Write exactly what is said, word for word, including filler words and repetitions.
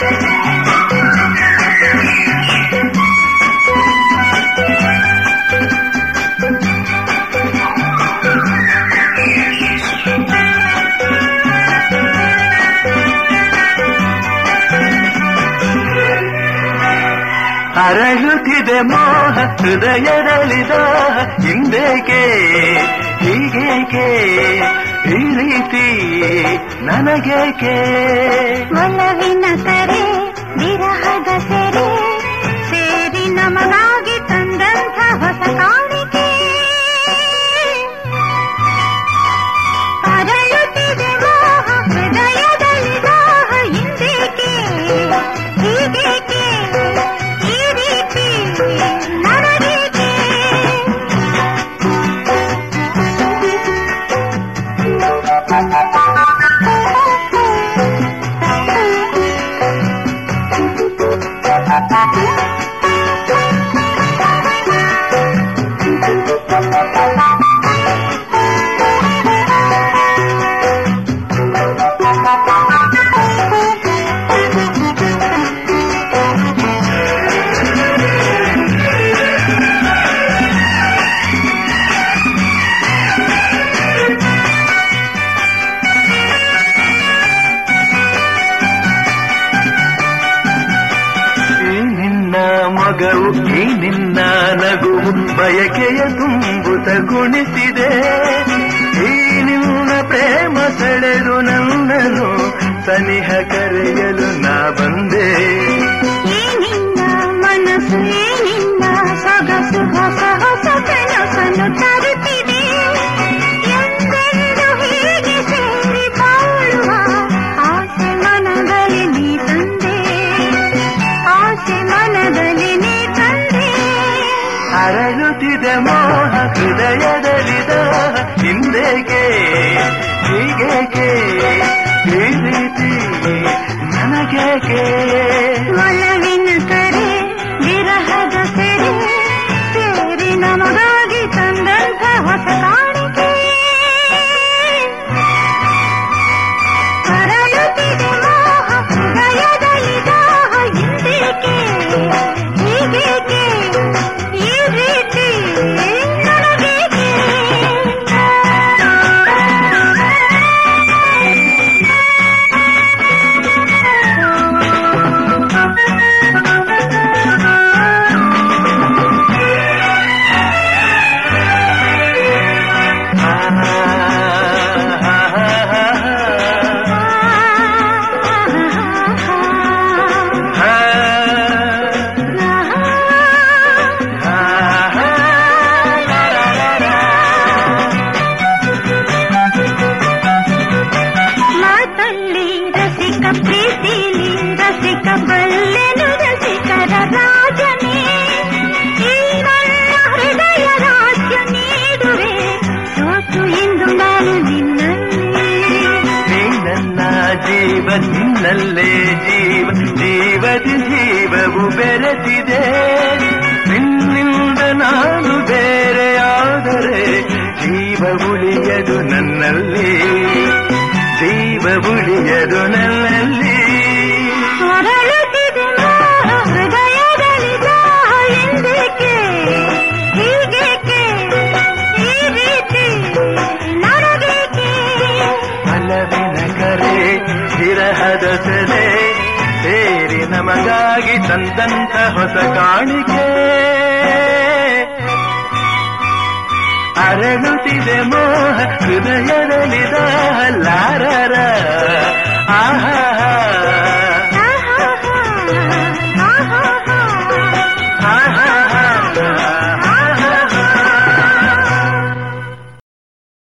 ಅರಳುತ್ತಿದೆ ಮೋಹ ಹೃದಯದಲ್ಲಿದ ಹಿಂದೇಕೆ ಹೀಗೇಕೆ ಈ ರೀತಿ ನನಗೇಕೆ ಒಲವಿನ ಕರೆ ವಿರಹದ ಸೆರೆ ಸೇರಿ ನಮಗಾಗಿ ತಂದಂಥ ಹೊಸ ಕಾಣಿಕೆ ಅರಳುತ್ತಿದೆ ಮೋಹ ಹೃದಯದಲ್ಲಿದ ಹಿಂದೇಕೆ ಹೀಗೇಕೆ ಈ ನಿನ್ನ ನಗುವು ಬಯಕೆಯ ತುಂಬುತ ಕುಣಿಸಿದೆ ಈ ನಿನ್ನ ಪ್ರೇಮ ಸೆಳೆದು ನನ್ನನು ಸನಿಹ ಕರೆಯಲು ನಾ ಬಂದೆ ಈ ನಿನ್ನ ಮನಸ್ಸು ಈ ನಿನ್ನ ಸೊಗಸು ಹೊಸ ಹೊಸ ಕನಸನ್ನು ತರುತ್ತಿದೆ ಎಂದೆಂದು ಹೀಗೆ ಸೇರಿ ಬಾಳುವ ಆಸೆ ಮನದಲ್ಲಿ ನೀ ತಂದೆ ಆಸೆ ಮನದಲ್ಲಿ ಅರಳುತ್ತಿದೆ ಮೋಹ ಹೃದಯದಲ್ಲಿದ ಹಿಂದೇಕೆ ಹೀಗೇಕೆ ಈ ರೀತಿ ನನಗೇಕೆ ಒಲವಿನ ಕರೆ ವಿರಹದ ಸೆರೆ ಸೇರಿ ನಮಗಾಗಿ ತಂದಂಥ ಹೊಸ ಕಾಣಿಕೆ ಅರಳುತ್ತಿದೆ ಮೋಹ ಹೃದಯದಲ್ಲಿದ ಹಿಂದೇಕೆ ಹೀಗೇಕೆ ನಿನ್ನಲ್ಲೇ ಜೀವ ಜೀವದಿ ಜೀವವು ಬೆರೆತಿದೆ ನಿನ್ನಿಂದ ನಾನು ಬೇರೆಯಾದರೆ ಜೀವ ಉಳಿಯದು ನನ್ನಲ್ಲಿ ಜೀವ ಉಳಿಯದು ನನ್ನಲ್ಲಿ ಹೃದಯದಲ್ಲಿದ ಹಿಂದೇಕೆ ಹೀಗೇಕೆ ಈ ರೀತಿ ನನಗೇಕೆ ಅಲವಿನ ಕರೆ ವಿರಹದ ಸೆಲೆ ಸೇರಿ ನಮಗಾಗಿ ತಂದಂಥ ಹೊಸ ಕಾಣಿಕೆ ಅರಳುತ್ತಿದೆ ಮೋಹ ಹೃದಯದಲ್ಲಿದ